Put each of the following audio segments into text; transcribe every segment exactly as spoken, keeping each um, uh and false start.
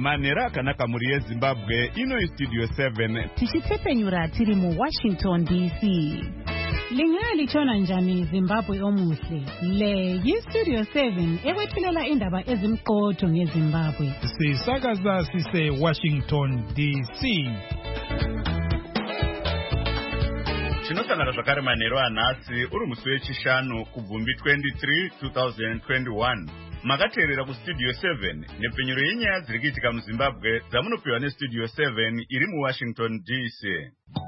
manera akanaka muri yeZimbabwe. Ino Studio seven tichitsepenyura tiri mu Washington D C. Lingalitshona njani Zimbabwe omuhle? Le yi-Studio seven ekwethulela indaba ezimqotho ngeZimbabwe. Sisakaza sise Washington D C. Chinosangana zvakare manheru anhasi uri musi wechishanu kubvumbi twenty-three twenty twenty-one. Makateerera kuStudio seven nepfenyuro yenyaya dziri kuitika muZimbabwe dzamunopiwa neStudio seven iri muWashington D C.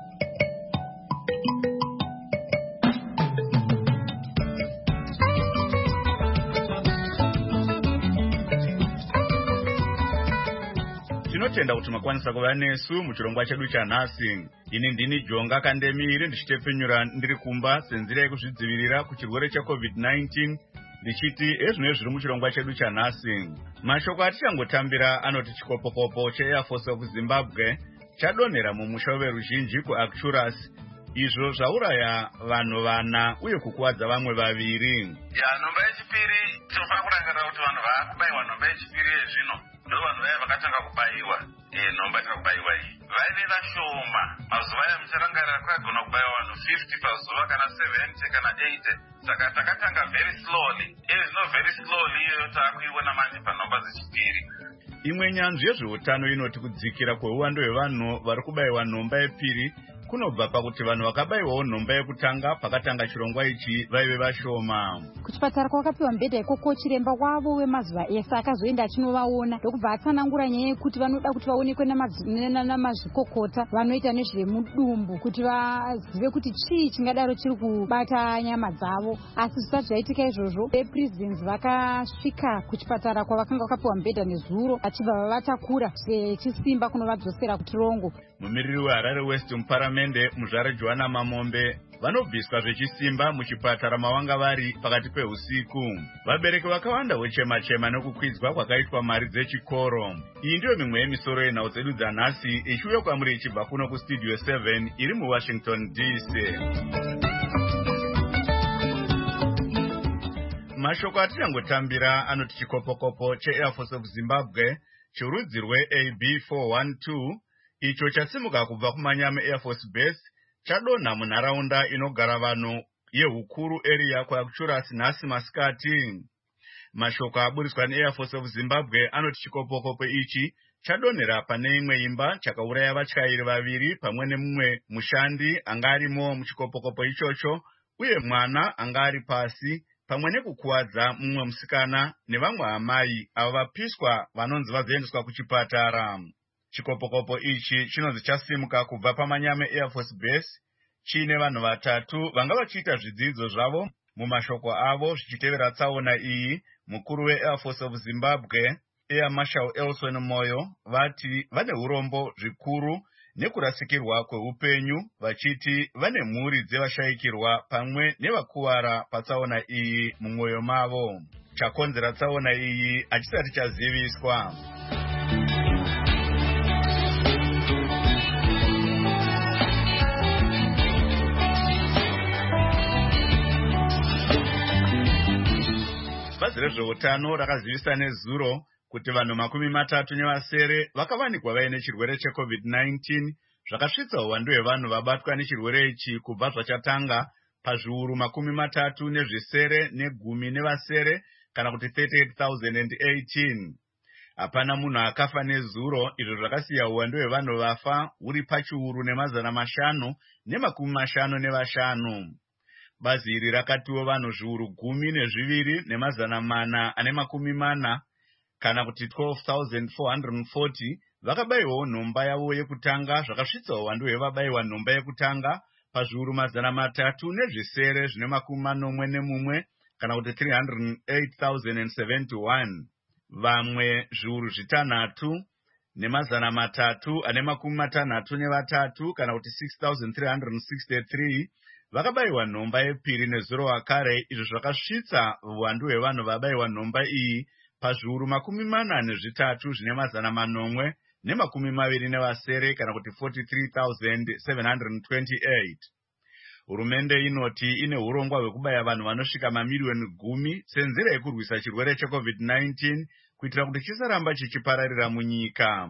Tinotenda kuti makwanisa kuva nesu muchirongwa chedu chanhasi. Ini ndini Jonga Kandemire ndichitepfenyura ndiri kumba senzira yekuzvidzivirira kuchirwere cheCovid nineteen ndichiti ezvino zviri muchirongwa chedu chanhasi. Mashoko atichangotambira anoti chikopokopo cheAir Force of Zimbabwe chadonhera mumusha weruzhinji kuActurus, izvo zvauraya vanhu vana uye kukuwadza vamwe vaviri. Ya nhomba yechipiri tinofanira kurangarira kuti vanhu vakubayiwa nhomba yechipiri yezvino ndo vanhu vaya vakatanga kubayiwa. Eh, nhomba yakanga kubayiwa iyi vaive vashoma. Mazuva aya mucharangarira kwagona kubayiwa vanhu fifty pazuva kana seventy kana eighty. Saka takatanga very slowly. Eh, zvino very slowly iyoyo taakuiona manje panhomba dzechipiri. Imwe nyanzvi yezveutano inoti kudzikira kweuwando hwevanhu vari kubayiwa nhomba yepiri kunobva pakuti vanhu vakabayiwawo nhomba yekutanga pakatanga chirongwa ichi vaive vashoma. Kuchipatara kwakapiwa mibhedha ikoko chiremba wavo wemazuva ese akazoenda achinovaona ndokubva atsanangura nyaya yekuti vanoda kuti vaonekwe namazvikokota vanoita nezvemudumbu kuti vazive kuti chii chingadaro chiri kubata nyama dzavo. Asi zvisati zvaitika izvozvo, vepresidents vakasvika kuchipatara kwavakanga vakapiwa mibhedha nezuro vachibva vavatakura sechisimba kunovadzosera kutirongo. Mumiriri weHarare West muparamende muzvare Joanna Mamombe vanobviswa zvechisimba muchipatara mavanga vari pakati peusiku. Vabereki vakawanda vochema-chema nekukwidzwa kwakaitwa mari dzechikoro. Iyi ndiyo mimwe yemisoro yenhau dzedu dzanhasi ichiuya kwamuri ichibva kuno kuStudio seven iri muWashington D C. Mashoko atichangotamira anoti chikopokopo cheAir Force of Zimbabwe chorudzi rweA B four twelve icho chasimuka kubva kumanyama Air Force Base chadonha munharaunda inogara vanhu yehukuru area kwaActurus nhasi masikati. Mashoko aburiswa neAir Force of Zimbabwe anoti chikopokopo ichi chadonhera pane imwe imba chakauraya vatyairi vaviri pamwe nemumwe mushandi anga arimo muchikopokopo ichocho uye mwana anga ari pasi pamwe nekukuwadza mumwe musikana nevamwe amai avo vapiswa vanonzi vazoendeswa kuchipatara. Chikopokopo ichi chinonzi chasimuka kubva pamanyama Air Force Base chiine vanhu vatatu vanga vachiita zvidzidzo zvavo. Mumashoko avo zvichitevera tsaona iyi, mukuru weAir Force of Zimbabwe Air Marshal Elson Moyo vati vane urombo zvikuru nekurasikirwa kweupenyu vachiti vane mhuri dzevashayikirwa pamwe nevakuwara patsaona iyi mumwoyo mavo. Chakonzera tsaona iyi achisati chaziviswa. Bazi rezveutano rakazivisa nezuro kuti vanhu makumi matatu nevasere vakavanikwa vaine chirwere cheCovid nineteen zvakasvitsa uwandu hwevanhu vabatwa nechirwere ichi kubva zvachatanga pazviuru makumi matatu nezvisere negumi nevasere kana kuti thirty-eight thousand eighteen. Hapana munhu akafa nezuro, izvo zvakasiya uwandu hwevanhu vafa huri pachiuru nemazana mashanu nemakumi mashanu nevashanu. Bazi iri rakatiwo vanhu zviuru gumi nezviviri nemazana mana ane makumi mana kana kuti twelve thousand four hundred forty vakabayiwawo nhomba yavo yekutanga zvakasvitsa uwandu hwevabayiwa nhomba yekutanga pazviuru mazana matatu nezvisere zvine makumi manomwe nemumwe kana kuti three hundred eight thousand seventy-one. Vamwe zviuru zvitanhatu nemazana matatu ane makumi matanhatu nevatatu kana kuti six thousand three hundred sixty-three vakabayiwa nhomba yepiri nezuro wakare, izvo zvakasvitsa uwandu hwevanhu vabayiwa nhomba iyi pazviuru makumi mana nezvitatu zvine mazana manomwe nemakumi maviri nevasere kana kuti forty-three thousand seven hundred twenty-eight. Hurumende inoti ine urongwa hwekubaya vanhu vanosvika mamiliyoni gumi senzira yekurwisa chirwere cheCovid nineteen kuitira kuti chisaramba chichipararira munyika.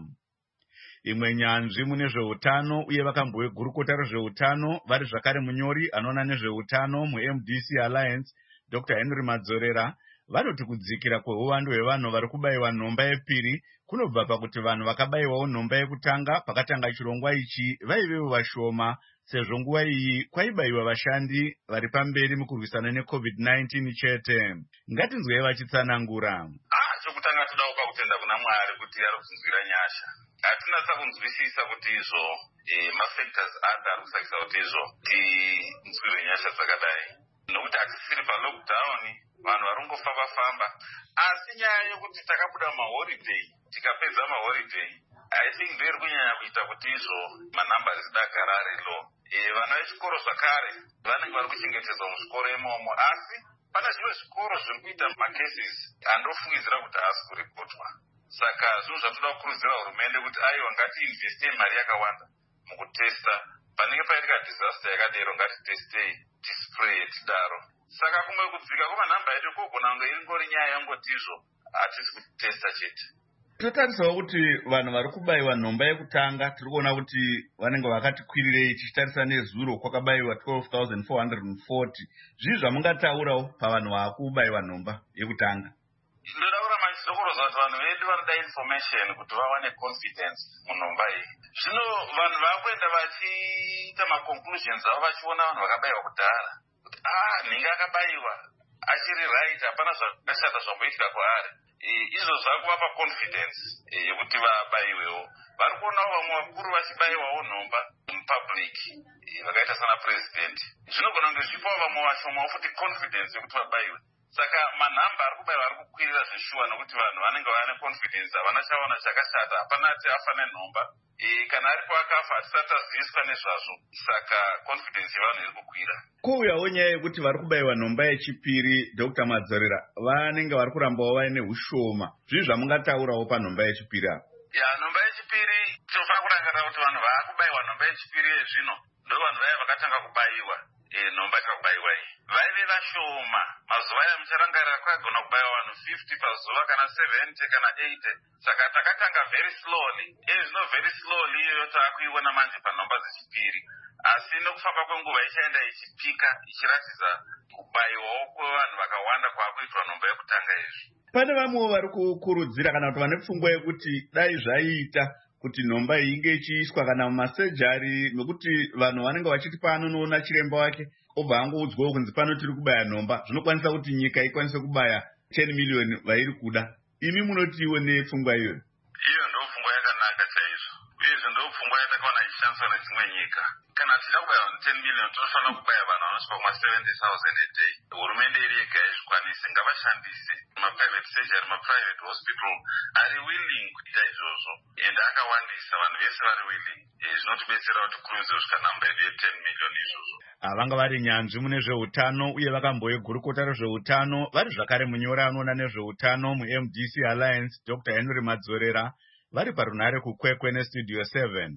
Imwe nyanzvi mune zveutano uye vakambogurukota rezveutano vari zvakare munyori anoona nezveutano mu-M D C Alliance Doctor Henry Madzorera vanoti kudzikira kweuwandu hwevanhu vari kubayiwa nhomba yepiri kunobva pakuti vanhu vakabayiwawo nhomba yekutanga pakatanga chirongwa ichi vaivewo vashoma, sezvo nguva iyi kwaibayiwa vashandi vari pamberi mukurwisana neCovid nineteen chete. Ngatinzwei vachitsanangura. Ah, chokutanga toda kupa kutenda kuna Mwari kuti ari kutinzwira nyasha. Hatinasa kunzwisisa kuti izvo eh, mafactors anga ari kusakisa kuti izvo tinzwire nyasha dzakadai. Nokuti hatisiri pa-lockdown, vanhu vari kungofamba-famba. Asi nyaya yokuti takabuda maholiday, tikapedza maholiday, I think ndiri kunyanya kuita kuti izvo manambari dagara ari low. Eh, vana vechikoro zvakare vanenge vari kuchengetedzwa muzvikoro imomo, asi pana zvimwe zvikoro zviri kuita macases andofungidzira kuti haasi kuripotwa. Saka zvinhu zvatoda kukurudzira hurumende kuti aiwa ngatiinveste mari yakawanda mukutesta. Panenge paitika disaster yakadero ngatitestei, tispray tidaro. Saka kumwe kudzika kwemanhamba edu kogona kunge ingori nyaya yangoti izvo hatisi kutesta chete. Totarisawo kuti vanhu vari kubayiwa nhomba yekutanga tiri kuona kuti vanenge vakati kwirirei tichitarisa nezuro kwakabayiwa twelve thousand four hundred forty. Zvii zvamungataurawo pavanhu vakubayiwa nhomba yekutanga? Ndoda kuramba ndichidokoroza kuti vanhu vedu vanoda information kuti vawane confidence munhomba iyi. Zvino vanhu vakuenda vachiita maconclusions avo vachiona vanhu vakabayiwa kudhara kuti ah, ninge akabayiwa achiri right, hapana zvakashata zvamboitika kwaari. Izvo zvakuvapa confidence yekuti vabayiwewo. Vari kuonawo vamwe vakuru vachibayiwawo nhomba mupublic vakaita sana president. Zvinogona kunge zvipawo vamwe vashomawo futi confidence yekuti vabayiwe. Saka manhamba ari kubayiwa ari kukwirira zvishuwa nokuti vanhu vanenge vane confidence, havana chaona chakashata, hapana ati afa nenhomba. Kana aripo akafa hatisati taziviswa nezvazvo. Saka confidence yevanhu iri kukwira. Kouyawo nyaya yekuti vari kubayiwa nhomba yechipiri, Doctor Madzorera, vanenge vari kurambawo vaine ushoma. Zvii zvamungataurawo panhomba yechipiri apa? Ya, nhomba yechipiri tinofanira kurangarira kuti vanhu vaakubayiwa nhomba yechipiri yezvino ndo vanhu vaya vakatanga kubayiwa. Eh, nhomba ikakubayiwa iyi vaive vashoma. Mazuva aya mucharangarira kwagona kubayiwa vanhu fifty pazuva, kana seventy kana eighty. Saka takatanga very slowly. Eh, zvino very slowly iyoyo taakuiona manje panhomba dzechipiri. Asi nokufamba kwenguva ichaenda ichipika ichiratidza kubayiwawo kwevanhu vakawanda kwaakuitwa nhomba yekutanga izvi. Pane vamwewo vari kukurudzira kana kuti vane pfungwa yekuti dai zvaiita kuti nhomba iyi inge ichiiswa kana mumasejari, nokuti vanhu vanenge vachiti paanonoona chiremba wake obva angoudzwawo kunzi pano tiri kubaya nhomba, zvinokwanisa kuti nyika ikwanise kubaya ten million vairi kuda. Imi munotiwo nepfungwa iyoyo? Iyo ndo pfungwa yakanaka chaizvo, uyezve ndo pfungwa yatakaona ichishandiswa nedzimwe nyika. Kana tichida kubaya vanhu ten million tinofanira kubaya vanhu vanosvika kuma seventy thousand a day. Hurumende iri yega haizvikwanisi, ngavashandise maprivate surgery, maprivate hospital ari willing kuita izvozvo, ende akawandisa, vanhu vese vari willing. Zvinotibetsera kuti kurudze kusvika namba yedu ye ten million izvozvo. Vanga vari nyanzvi mune zveutano uye vakamboigurukota rezveutano vari zvakare munyori anoona nezveutano mu-M D C Alliance Doctor Henry Madzorera vari parunhare kukwekwe nestudio seven.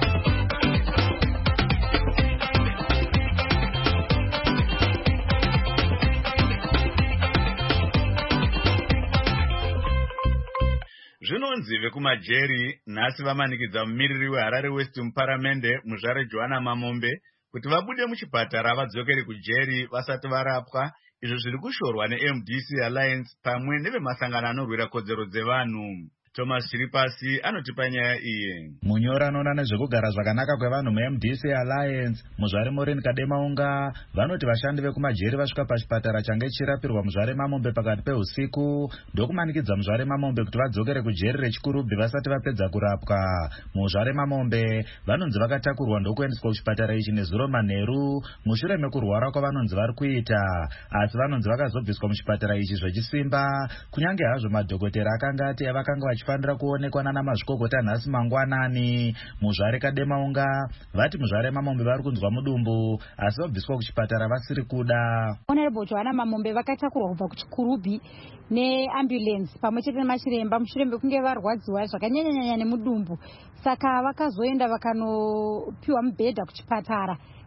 Zvinonzi vekumajeri nhasi vamanikidza mumiriri weHarare West muparamende muzvare Joanna Mamombe kuti vabude muchipatara vadzokere kujeri vasati varapwa, izvo zviri kushorwa ne-M D C Alliance pamwe nevemasangano anorwira kodzero dzevanhu. Thomas Chiripasi anotipa nyaya iyi. Munyora anoona nezvekugara zvakanaka kwevanhu mu-M D C Alliance muzvare Maureen Kademaunga vanoti vashandi vekumajeri vasvika pachipatara change chirapirwa muzvare Mamombe pakati peusiku ndokumanikidza muzvare Mamombe kuti vadzokere kujeri rechikurubhi vasati vapedza kurapwa. Muzvare Mamombe vanonzi vakatakurwa ndokuendeswa kuchipatara ichi nezuro manheru mushure mekurwara kwavanonzi vari kuita, asi vanonzi vakazobviswa muchipatara ichi zvechisimba kunyange hazvo madhokotera akanga ati vakanga vachifanira kuonekwa nana mazvikokota nhasi mangwanani. Muzvare Kademaunga vati muzvare Mamombe vari kunzwa mudumbu asi vabviswa kuchipatara vasiri kuda. Honorable Joanna Mamombe vakatakurwa kubva kuchikurubhi neambulance pamwe chete nemachiremba mushure mekunge varwadziwa zvakanyanyanyanya nemudumbu, saka vakazoenda vakanopiwa mubhedha kuchipatara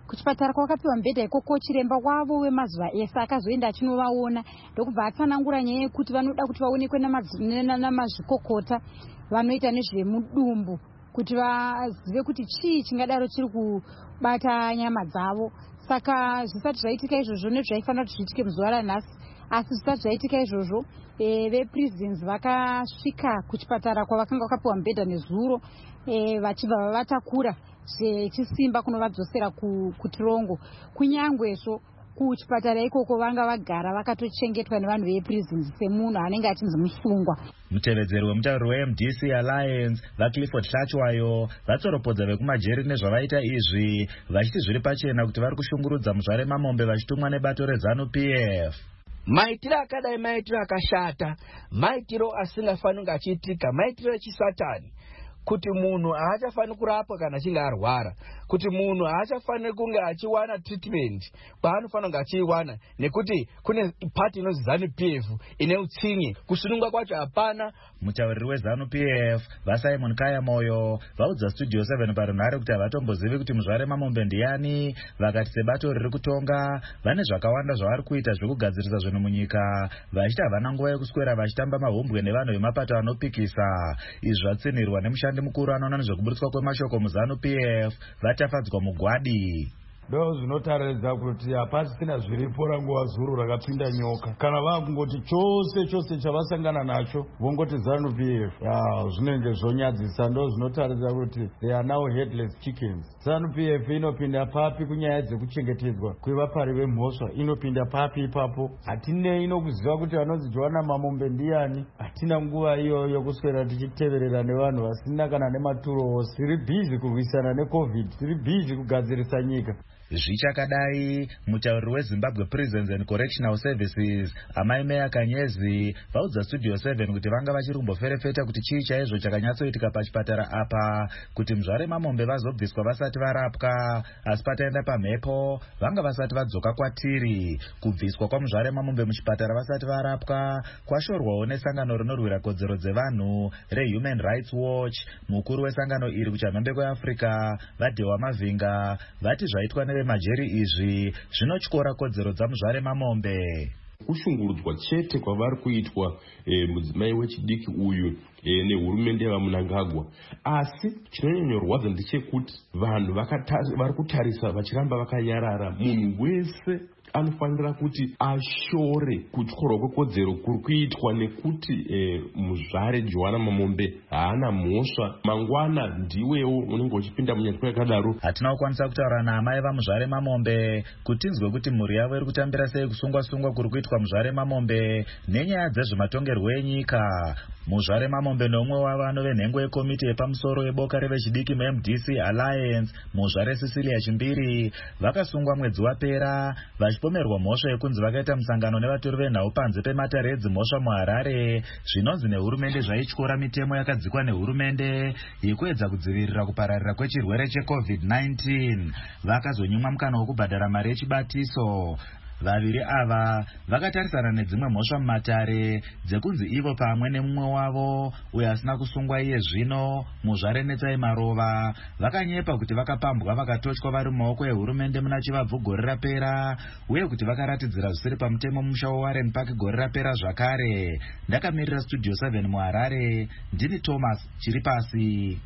kuchipatara kwakapiwa mubhedha ikoko chiremba wavo wemazuva ese akazoenda achinovaona ndokubva atsanangura nyaya yekuti vanoda kuti vaonekwe namazvikokota vanoita nezvemudumbu kuti vazive kuti chii chingadaro chiri kubata nyama dzavo. Saka zvisati zvaitika izvozvo nezvaifanira kuti zviitike muzuva ranhasi, asi zvisati zvaitika izvozvo veprisons vakasvika kuchipatara kwavakanga vakapiwa mubhedha nezuro vachibva vavatakura zvechisimba kunovadzosera kutirongo. Kunyangwezvo kuchipatara ikoko vanga vagara vakatochengetwa nevanhu veprisons semunhu anenge achinzi musungwa. Mutevedzeri wemutauriri weM D C Alliance vaClifford Hlachwayo vatsoropodza vekumajeri nezvavaita izvi vachiti zviri pachena kuti vari kushungurudza muzvare mamombe vachitumwa nebato reZANU P F. Maitiro akadai maitiro akashata, maitiro asingafani kunge achiitika, maitiro echisatani, kuti munhu haachafani kurapwa kana achinge arwara, kuti munhu haachafani kunge achiwana treatment kwaanofanira kunge achiiwana, nekuti kune pati inonzi ZANU P F ine utsinye, kusununga kwacho hapana. Mutauriri weZANU P F vaSimon Kaya Moyo vaudza Studio seven parunhare kuti havatombozivi kuti muzvare mamombe ndiani, vakati sebato riri kutonga vane zvakawanda zvavari kuita zvekugadzirisa zvinhu munyika, vachiti havana nguva yekuswera vachitamba mahombwe nevanhu vemapato anopikisa. Izvi zvatsinirwa nemushandi mukuru anoona nezvekuburitswa kwemashoko muZANU P F vatafadzwa mugwadi. Ndo zvinotaridza kuti hapasisina zviripo ranguva zuru rakapinda nyoka, kana vakungoti chose chose chavasangana nacho vongoti ZANU P F. Ya zvinenge zvonyadzisa, ndo zvinotaridza kuti they are now headless chickens. ZANU P F inopinda papi kunyaya dzekuchengetedzwa kwevapari vemhosva, inopinda papi ipapo. Hatinei inokuziva kuti vanonzi Joana Mamombe ndiani, hatina nguva iyo yokuswera tichiteverera nevanhu vasina kana nematuro. Tiri busy kurwisana neCovid, tiri busy kugadzirisa nyika. Zvichakadai, mutauriri weZimbabwe Prisons and Correctional Services Amai Meya Kanyezi vaudza Studio seven kuti vanga vachirumboferefeta kuti chii chaizvo chakanyatsoitika pachipatara apa, kuti muzvare mamombe vazobviswa vasati varapwa, asi pataenda pamhepo vanga vasati vadzoka kwatiri. Kubviswa kwamuzvare mamombe muchipatara vasati varapwa kwashorwawo nesangano rinorwira kodzero dzevanhu reHuman Rights Watch. Mukuru wesangano iri kuchamhembe kweAfrica vaDhewa Mavinga vati zvaitwa nevemajeri izvi zvinotyora kodzero dzamuzvare mamombe. Kushungurudzwa chete kwavari kuitwa e, mudzimai wechidiki uyu e, nehurumende yevaMnangagwa, asi chinonyorwadza ndechekuti vanhu vari kutarisa vachiramba vakanyarara. Munhu wese anofanira kuti ashore kutyorwa kwekodzero kuri kuitwa nekuti e, muzvare Joana Mamombe haana mhosva. Mangwana ndiwewo unenge uchipinda munyatwa yakadaro. Hatina kukwanisa kutaura naamai vamuzvare mamombe kuti tinzwe kuti mhuri yavo iri kutambira sei kusungwa sungwa kuri kuitwa muzvare mamombe nenyaya dzezvematongerwo enyika. Muzvare mamombe nomwe wavano venhengo yekomiti yepamusoro yeboka revechidiki muM D C Alliance muzvare Cecilia Chimbiri vakasungwa mwedzi wapera vachipomerwa mhosva yekunzi vakaita musangano nevatori venhau panze pematare edzimhosva muHarare, zvinonzi nehurumende zvaityora mitemo yakadzikwa nehurumende yekuedza kudzivirira kupararira kwechirwere cheCovid nineteen. Vakazonyimwa mukana wokubhadhara mari yechibatiso. Vaviri ava vakatarisana nedzimwe mhosva mumatare dzekunzi ivo pamwe nemumwe wavo uyo asina kusungwa iye zvino muzvare Netsai Marova vakanyepa kuti vakapambwa vakatotywa vari mumaoko ehurumende muna chivabvu gore rapera, uye kuti vakaratidzira zvisiri pamutemo mumusha weWarren Park gore rapera zvakare. Ndakamirira Studio seven muHarare, ndini Thomas Chiripasi.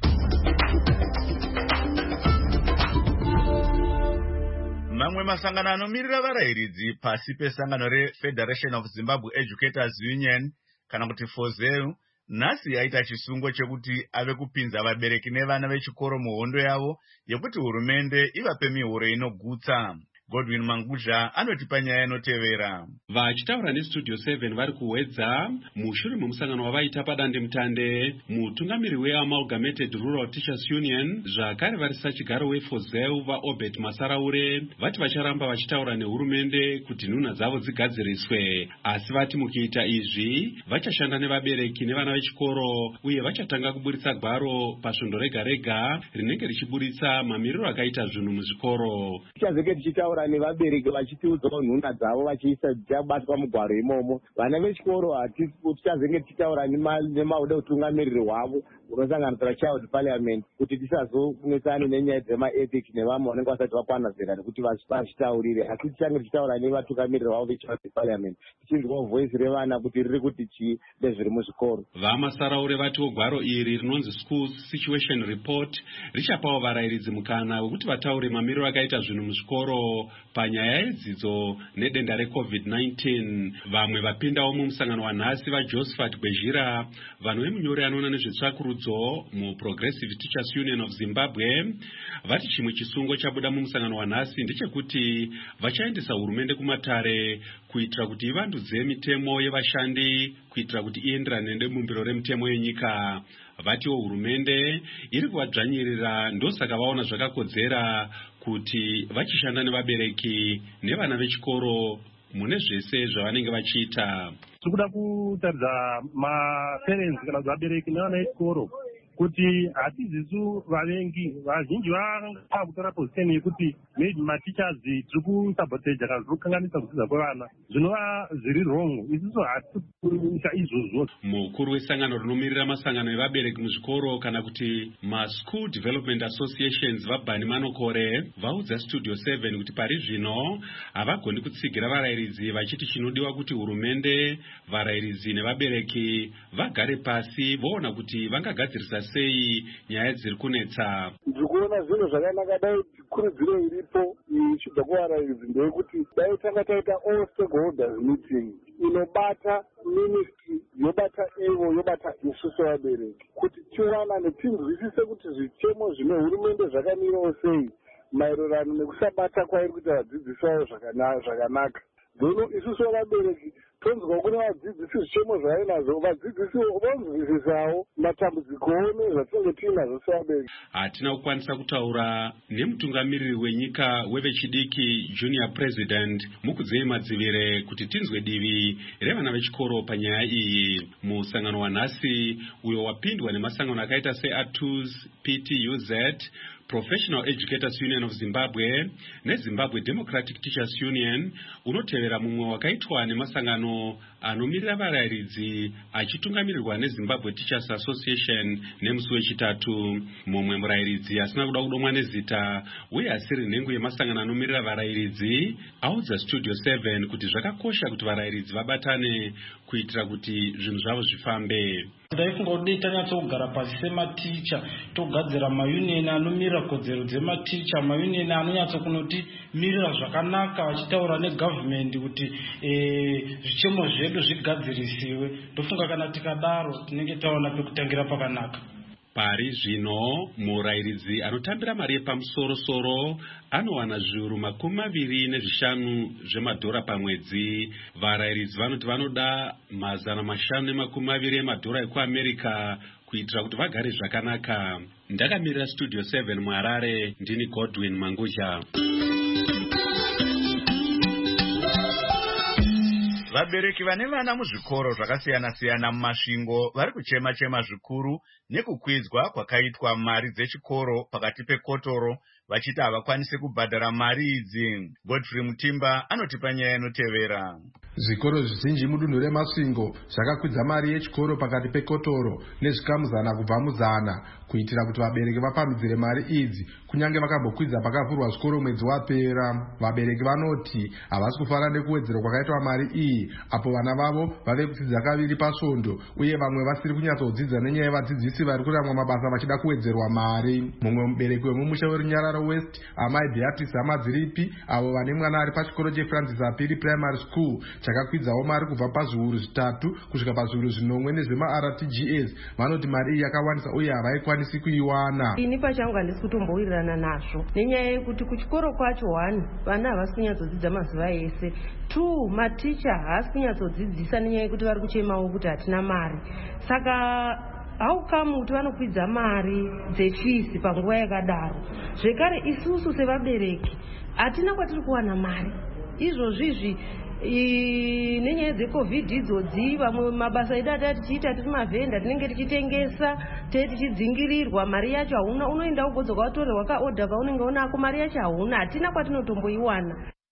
Mamwe masangano anomirira varayiridzi pasi pesangano reFederation of Zimbabwe Educators Union kana kuti FOZEU nhasi yaita chisungo chekuti ave kupinza vabereki nevana vechikoro muhondo yavo yekuti hurumende ivape mihoro inogutsa. Godwin Mangudla anotipa nyaya inotevera. Vachitaura neStudio seven vari kuwedza mushure memusangano wavaita padande mutande, mutungamiri weAmalgamated Rural Teachers Union zvakare vari sachigaro weFOZEU vaObert Masaraure vati vacharamba vachitaura nehurumende kuti nhunha dzavo dzigadziriswe, asi vati mukiita izvi vachashanda nevabereki nevana vechikoro uye vachatanga kuburitsa gwaro pasvondo rega rega rinenge richiburitsa mamiriro akaita zvinhu muzvikoro. Tichazenge tichitaura nevabereki vachitiudzawo nhunha dzavo vachiisa dzichabatwa mugwaro imomo. Vana vechikoro tichazenge tichitaura nemauda utungamiriri hwavo unosanganisira child parliament kuti tisazokunetsana nenyaya dzemaethics nevamwe vanenge vasati vakwana zera nekuti vazvitaurire, asi tichange tichitaura nevatugamiriri vavo vechild parliament tichinzwa voice revana kuti riri kuti chii nezviri muzvikoro. Vamasaraure vatiwo gwaro iri rinonzi School Situation Report richapawo varayiridzi mukana wekuti vataure mamiriro akaita zvinhu muzvikoro panyaya yedzidzo nedenda recovid nineteen. Vamwe vapindawo mumusangano wanhasi vaJosephat Gwezhira, vanhu vemunyori anoona nezvetsvakurudzo muProgressive Teachers Union of Zimbabwe, vati chimwe chisungo chabuda mumusangano wanhasi ndechekuti vachaendesa hurumende kumatare kuitira kuti ivandudze mitemo yevashandi kuitira kuti ienderane nebumbiro remitemo yenyika. Vatiwo hurumende iri kuvadzvanyirira, ndosaka vaona zvakakodzera kuti vachishanda nevabereki nevana vechikoro mune zvese zvavanenge vachiita. Tikuda kutaridza maparents kana vabereki nevana vechikoro kuti hatizisu vavengi vazhinji vanga kutora position yekuti maybe mateachers tiri kusabotage kana zviri kukanganisa kudzidza kwevana zvinova zviri wrong. Isusu hatikuita izvozvo. Mukuru wesangano rinomirira masangano evabereki muzvikoro kana kuti maSchool Development Associations vaBhani Manokore vaudza Studio seven kuti pari zvino havagoni kutsigira varayiridzi vachiti chinodiwa kuti hurumende, varayiridzi nevabereki vagare pasi voona kuti vangagadzirisa sei nyaya dziri kunetsa. Ndikuona zvinhu zvakanaka dai kurudziro iripo ichibva kuvarayiridzi ndeyekuti dai tanga taita all stakeholders meeting inobata ministry, yobata ivo, yobata isusu vabereki, kuti tionane tinzwisise kuti zvichemo zvine hurumende zvakamirawo sei maererano nekusabata kwairi kuita vadzidzisi vavo zvakanaka. Dono isusu vabereki tonzwa kune vadzidzisi zvichemo zvainazvo, vadzidzisi vonzwisisawo matambudziko nezvatinenge tiinazvo sevabereki. Hatina kukwanisa kutaura nemutungamiriri wenyika wevechidiki junior president Mukudzei Madzivire kuti tinzwe divi revana vechikoro panyaya iyi. Musangano wanhasi uyo wapindwa nemasangano akaita seATUS, P T U Z, Professional Educators Union of Zimbabwe neZimbabwe Democratic Teachers Union, unotevera mumwe wakaitwa nemasangano anomirira varayiridzi achitungamirirwa neZimbabwe Teachers Association nemusi wechitatu. Mumwe murayiridzi asina kuda kudomwa nezita uye asiri nhengo yemasangano anomirira varayiridzi audza Studio seven kuti zvakakosha kuti varayiridzi vabatane kuitira kuti zvinhu zvavo zvifambe. Ndaifunga kuti tanyatsogara pasi sematicha togadzira maunion anomirira kodzero dzematicha, maunion anonyatsokunoti mirira zvakanaka vachitaura negovernment kuti zvichemo zvedu zvigadzirisiwe. Ndofunga kana tikadaro tinenge taona pekutangira pakanaka. Pari zvino murayiridzi anotambira mari yepamusoro-soro anowana zviuru makumi maviri nezvishanu zvemadhora pamwedzi. Varayiridzi vanoti vanoda mazana mashanu nemakumi maviri emadhora ekuAmerica kuitira kuti vagare zvakanaka. Ndakamirira Studio seven muHarare, ndini Godwin Manguja. Vabereki vane vana muzvikoro zvakasiyana-siyana mumasvingo vari kuchema-chema zvikuru nekukwidzwa kwakaitwa mari dzechikoro pakati pekotoro vachiti havakwanisi kubhadhara mari idzi. Godfrey Mutimba anotipa nyaya inotevera. Zvikoro zvizhinji mudunhu remasvingo zvakakwidza mari yechikoro pakati pekotoro nezvikamu zana kubva muzana kuitira kuti vabereki vapamhidzire mari idzi kunyange vakambokwidza pakavhurwa zvikoro mwedzi wapera. Vabereki vanoti havasi kufara nekuwedzerwa kwakaitwa mari iyi apo vana vavo vave kudzidza kaviri pasvondo uye vamwe vasiri kunyatsodzidza nenyaya yevadzidzisi vari kuramwa mabasa vachida kuwedzerwa mari. Mumwe mubereki wemumusha weRunyararo West, Amai Beatrice Amadziripi, avo vane mwana ari pachikoro cheFrancis Apiri Primary School chakakwidzawo mari kubva pazviuru zvitatu kusvika pazviuru zvinomwe nezvema-R T G S, vanoti mari iyi yakawandisa uye havaikwanisi kuiwana. Ini pachangu handisi kutombowirirana nazvo nenyaya yekuti kuchikoro kwacho one vana havasi kunyatsodzidza mazuva ese, two maticha haasi kunyatsodzidzisa nenyaya yekuti vari kuchemawo kuti hatina mari. Saka how come kuti vanokwidza mari dzefisi panguva yakadaro? Zvekare isusu sevabereki hatina kwatiri kuwana mari izvozvizvi nenyaya dzecovid idzodzi. Vamwe mabasa edu atati tichiita tiri mavhenda tinenge tichitengesa tei tichidzingirirwa, mari yacho hauna, unoenda ugodzoka watorerwa kaodha kaunenge unako, mari yacho hauna, hatina kwatinotomboiwana.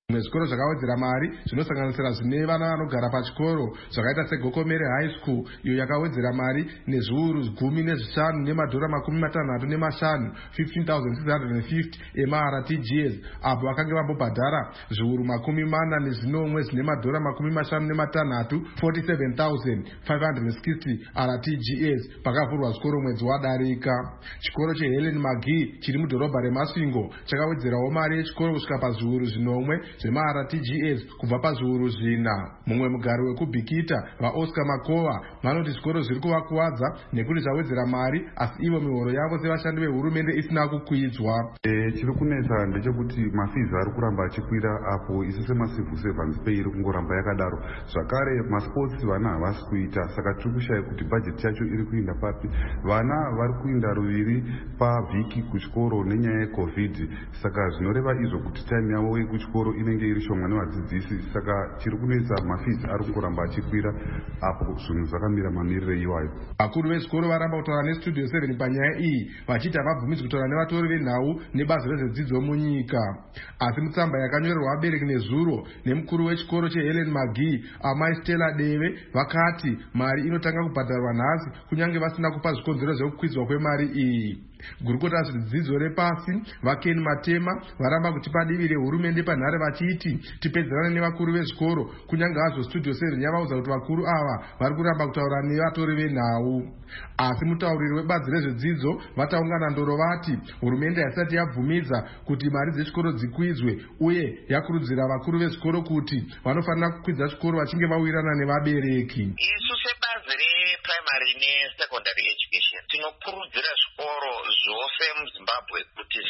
Zvimwe zvikoro zvakawedzera mari zvinosanganisira zvine vana vanogara pachikoro zvakaita seGokomere High School iyo yakawedzera mari nezviuru gumi nezvishanu nemadhora makumi matanhatu nemashanu fifteen thousand six hundred fifty ema-R T G S apo vakange vambobhadhara zviuru makumi mana nezvinomwe zvine madhora makumi mashanu nematanhatu forty-seven thousand five hundred sixty R T G S pakavhurwa zvikoro mwedzi wadarika. Chikoro cheHelen Magi chiri mudhorobha reMasvingo chakawedzerawo mari yechikoro kusvika pazviuru zvinomwe zvema-R T G S kubva pazviuru zvina. Mumwe mugari wekuBhikita vaOscar Makova vanoti zvikoro zviri kuvakuwadza nekuti zvawedzera mari asi ivo mihoro yavo sevashandi vehurumende isina kukwidzwa. E, chiri kunetsa ndechekuti mafizi ari kuramba achikwira apo isu semacivil servants pay iri kungoramba yakadaro. Zvakare masports vana havasi kuita saka tiri kushaya kuti bhajeti yacho iri kuinda papi. Vana vari kuinda ruviri pavhiki kuchikoro nenyaya yecovid saka zvinoreva izvo kuti time yavo yekuchikoro inenge iri shoma nevadzidzisi saka chiri kunetsa mafizi ari kungoramba achikwira apo zvinhu zvakamira mamirire iwayo. Vakuru vezvikoro varamba kutaura nestudio seven panyaya iyi vachiti havabvumidzwi kutaura nevatori venhau nebazi rezvedzidzo munyika. Asi mutsamba yakanyorerwa vabereki nezuro nemukuru wechikoro cheHelen Magi amai Stella Deve vakati mari inotanga kubhadharwa nhasi kunyange vasina kupa zvikonzero zvekukwidzwa kwemari iyi. Gurukota zvidzidzo repasi vaKen Matema varamba kuti padivi rehurumende panhare vachiti tipedzerane nevakuru vezvikoro kunyange hazvo studio seven yavaudza kuti vakuru ava vari kuramba kutaura nevatori venhau. Asi mutauriri webazi rezvedzidzo vataungana ndoro vati hurumende haisati yabvumidza kuti mari dzechikoro dzikwidzwe uye yakurudzira vakuru vezvikoro kuti vanofanira kukwidza chikoro vachinge vawirirana nevabereki. Isu sebazi reprimary nesecondary education tinokurudzira zvikoro zvose muZimbabwe kuti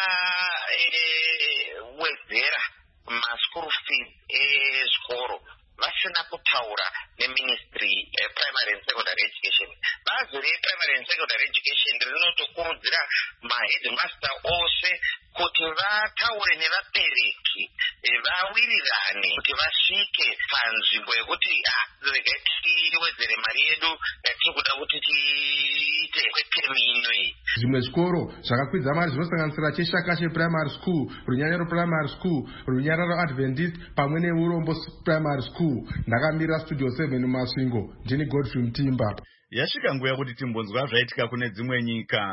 zvisawedzera maschool fees ezvikoro vasina kutaura neministry yeprimary and secondary education. Bazi reprimary and secondary education rinotokurudzira maheadmaster ose kuti vataure nevabereki vawirirane kuti vasvike panzvimbo yekuti regai tiwedzere mari yedu yatiri kuda kuti tiite kwepemino iyi. Zvimwe zvikoro zvakakwidza mari zvinosanganisira cheShakashe Primary School, Runyanyaro Primary School, Runyararo Adventist pamwe neUrombo Primary School. Ndakamira studio seven Masvingo, ndini Godfrey Mtimba. Yasvika nguva kuti timbonzwa zvaitika kune dzimwe nyika.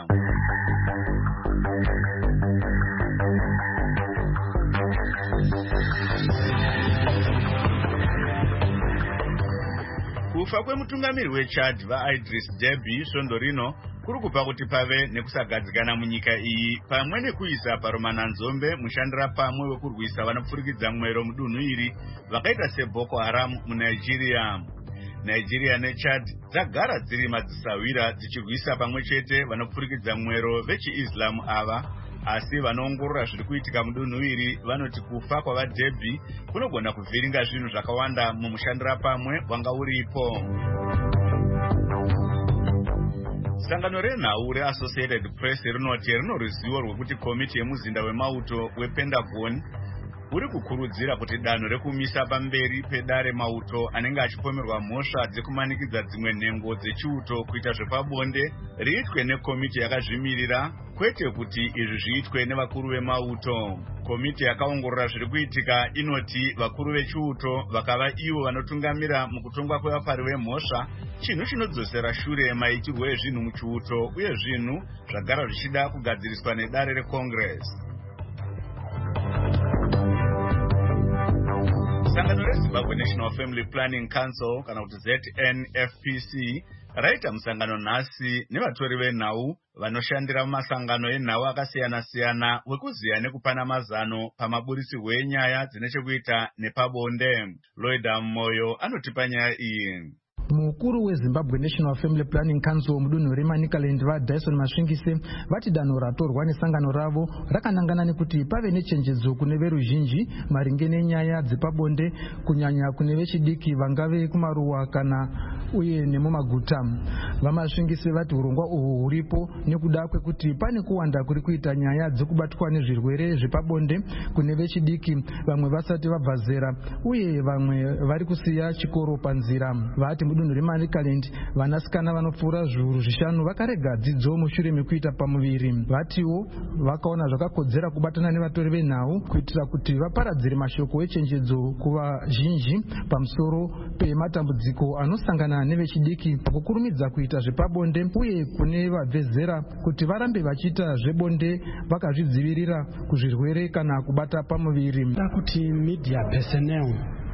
Kufa kwemutungamiri weChad vaIdris Deby svondo rino kuri kupa kuti pave nekusagadzikana munyika iyi pamwe nekuisa paromananzombe mushandira pamwe wekurwisa vanopfurikidza mwero mudunhu iri vakaita seBoko Haram muNigeria. Nigeria neChad dzagara dziri madzisawira dzichirwisa pamwe chete vanopfurikidza mwero vechiIslam ava, asi vanoongorora zviri kuitika mudunhu iri vanoti kufa kwavaDeby kunogona kuvhiringa zvinhu zvakawanda mumushandira pamwe wanga uripo. Sangano renhau reAssociated Press rinoti rino ruzivo rwekuti komiti yemuzinda wemauto wePentagon uri kukurudzira kuti danho rekumisa pamberi pedare mauto anenge achipomerwa mhosva dzekumanikidza dzimwe nhengo dzechiuto kuita zvepabonde riitwe nekomiti yakazvimirira kwete kuti izvi zviitwe nevakuru vemauto. Komiti yakaongorora zviri kuitika inoti vakuru vechiuto vakava ivo vanotungamira mukutongwa kwevapari vemhosva, chinhu chinodzosera shure maitirwo ezvinhu muchiuto uye zvinhu zvagara zvichida kugadziriswa nedare reCongress. Sangano reZimbabwe National Family Planning Council kana kuti Z N F P C raita musangano nhasi nevatori venhau vanoshandira mumasangano enhau akasiyana-siyana wekuziya nekupana mazano pamaburisirwo enyaya dzine chekuita nepabonde. Lloyd Moyo anotipa nyaya iyi. Mukuru weZimbabwe National Family Planning Council mudunhu reManicaland vaDyson Masvingise vati danho ratorwa nesangano ravo rakanangana nekuti pave nechenjedzo kune veruzhinji maringe nenyaya dzepabonde kunyanya kune vechidiki vangave kumaruwa kana uye nemumaguta. Vamasvingisi vati urongwa uhwu huripo nekuda kwekuti pane kuwanda kuri kuita nyaya dzekubatwa nezvirwere zvepabonde kune vechidiki, vamwe vasati vabva zera uye vamwe vari kusiya chikoro panzira. Vati mudunhu reMaricaland vanasikana vanopfuura zviuru zvishanu vakarega dzidzo mushure mekuita pamuviri. Vatiwo vakaona zvakakodzera kubatana nevatori venhau kuitira kuti vaparadzire mashoko echenjedzo kuvazhinji pamusoro pematambudziko anosangana nevechidiki pakukurumidza kuita zvepabonde uye kune vabve zera kuti varambe vachiita zvebonde vakazvidzivirira kuzvirwere kana kubata pamuviri. Kuti media personnel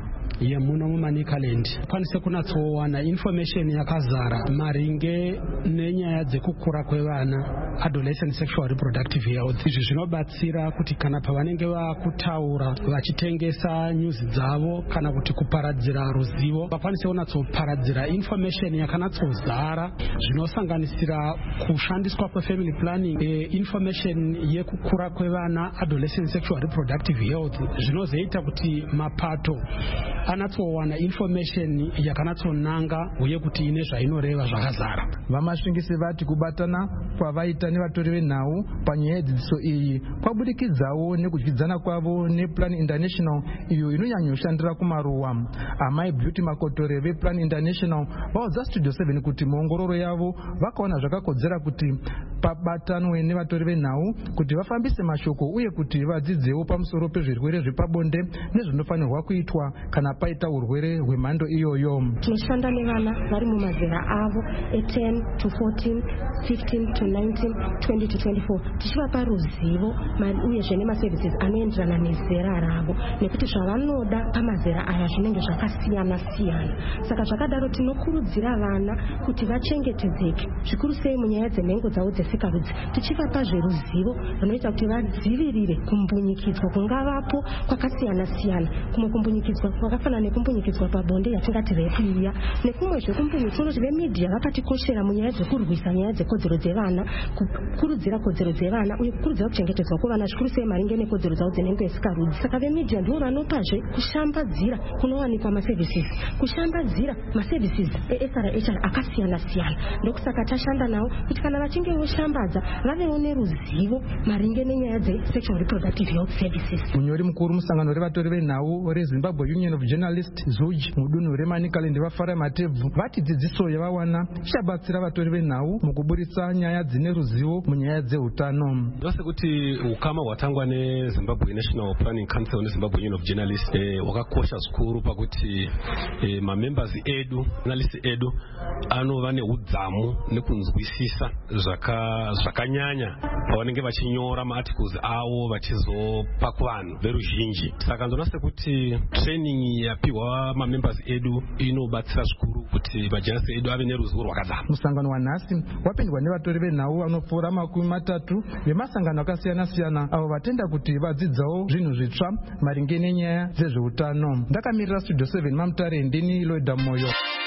yemuno muManicaland kwanise kunatsowana information yakazara maringe nenyaya dzekukura kwevana, adolescent sexual reproductive health. Izvi zvinobatsira kuti kana pavanenge vakutaura vachitengesa news dzavo kana kuti kuparadzira ruzivo vakwanise kunatsoparadzira information yakanatsozara zvinosanganisira kushandiswa kwefamily planning, e, information yekukura kwevana, adolescent sexual reproductive health, zvinozoita kuti mapato anatsowana information yakanatsonanga uye kuti ine zvainoreva zvakazara. Vamasvingisi vati kubatana kwavaita nevatori venhau panyaya yedzidziso iyi kwabudikidzawo nekudyidzana kwavo nePlan International iyo inonyanyoshandira kumaruwa. Amai Beauty Makotore vePlan International vaudza Studio seven kuti muongororo yavo vakaona zvakakodzera kuti pabatanwe nevatori venhau kuti vafambise mashoko uye kuti vadzidzewo pamusoro pezvirwere zvepabonde nezvinofanirwa kuitwa kana paita urwere hwemhando iyoyo. Tinoshanda nevana vari mumazera avo ten to fourteen, fifteen to nineteen, twenty to twenty-four tichivapa ruzivo uyezve nemaservices anoenderana nezera ravo nekuti zvavanoda pamazera aya zvinenge zvakasiyana siyana. Saka zvakadaro tinokurudzira vana kuti vachengetedzeke zvikuru sei munyaya dzenhengo dzavo dzesikarudzi, tichivapa zveruzivo runoita kuti vadzivirire kumbunyikidzwa kungavapo kwakasiyana siyana, kumwe kumbunyikidzwa kwakafanana nekumbunyikidzwa pabonde yatingati repiya, nekumwe zvekumbunyikidzwa vemedia vakatikoshera munyaya dzekurwisa nyaya dzekodzero dzevana, kukurudzira kodzero dzevana uye kukurudzira kuchengetedzwa kwevana zvikuru sei maringe nekodzero dzavo dzenhengo yesikarudzi. Saka vemedia ndivo vanopazve kushambadzira kunowanikwa maservices, kushambadzira maservices eS R H R akasiyana siyana. Ndokusaka tashanda navo kuti kana vachinge voshambadza vavewo neruzivo maringe nenyaya dzesexual reproductive health services. Munyori mukuru musangano revatori venhau reZimbabwe Union of Journalists Z U J mudunhu reManicaland vafara matebvu vati dzidziso yavawana ichabatsira vatori venhau mukuburitsa nyaya dzine ruzivo munyaya dzehutano. Ndose kuti ukama hwatangwa neZimbabwe National Planning Council neZimbabwe Union of Journalists eh, wakakosha zvikuru pakuti eh, mamembers edu journalists edu anova neudzamu nekunzwisisa zvaka zvakanyanya pavanenge vachinyora maarticles avo vachizopa kuvanhu veruzhinji. Saka ndonase kuti training yapiwa mamembers edu inobatsira zvikuru kuti majournalists edu ave neruzivo rwakadzama. Musangano wanhasi wapindwa nevatori venhau vanopfuura makumi matatu vemasangano akasiyana siyana avo vatenda kuti vadzidzawo zvinhu zvitsva maringe nenyaya dzezveutano. Ndakamirira Studio seven Mamutare, ndini Loida Moyo.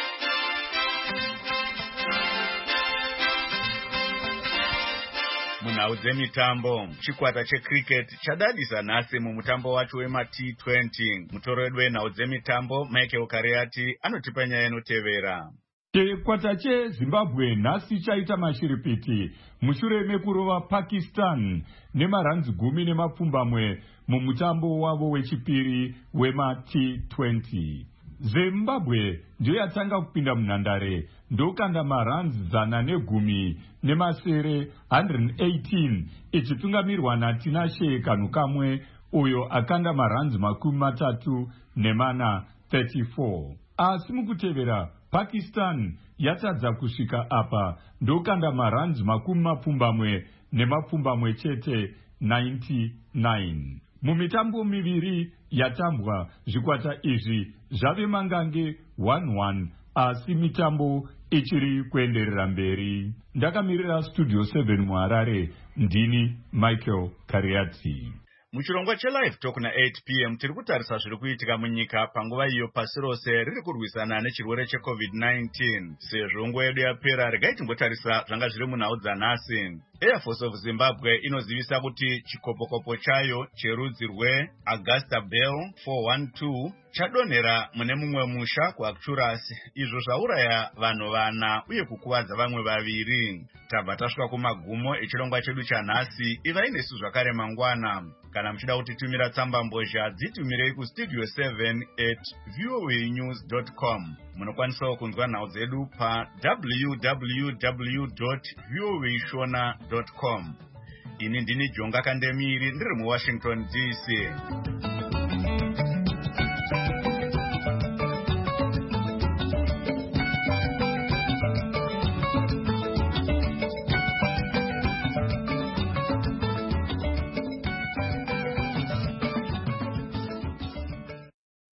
Munhau dzemitambo, chikwata checricket chadadisa nhasi mumutambo wacho wema T twenty. Mutoro wedu wenhau dzemitambo Michael Kariati anotipa nyaya inotevera. Chikwata cheZimbabwe nhasi chaita mashiripiti mushure mekurova Pakistan nemaranzi gumi nemapfumbamwe mumutambo wavo wechipiri wema T twenty. Zimbabwe ndiyo yatanga kupinda munhandare ndokanda maranzi zana negumi nemasere one hundred eighteen ichitungamirwa naTinashe Kanu Kamwe uyo akanda maranzi makumi matatu nemana thirty-four. Asi mukutevera Pakistan yatadza kusvika apa ndokanda maranzi makumi mapfumbamwe nemapfumbamwe chete ninety-nine. Mumitambo miviri yatambwa zvikwata izvi zvave mangange one one asi mitambo ichiri kuenderera mberi. Ndakamirira Studio seven muHarare, ndini Michael Kariati. Muchirongwa cheLive Talk na eight p m tiri kutarisa zviri kuitika munyika panguva iyo pasi rose riri kurwisana nechirwere checovid nineteen. Sezvo nguva yedu yapera regai timbotarisa zvanga zviri munhau dzanhasi. Air Force of Zimbabwe inozivisa kuti chikopokopo chayo cherudzi rweAugusta Bell four twelve chadonhera mune mumwe musha kuActurus, izvo zvauraya vanhu vana uye kukuvadza vamwe vaviri. Tabva tasvika kumagumo echirongwa chedu chanhasi. Ivai nesu zvakare mangwana. Kana muchida kutitumira tsamba mbozha, dzitumirei kustudio seven at voa news dot com. Munokwanisawo kunzwa nhau dzedu pa w w w dot voa shona dot com. Ini ndini Jonga Kandemiri ndiri muWashington D C.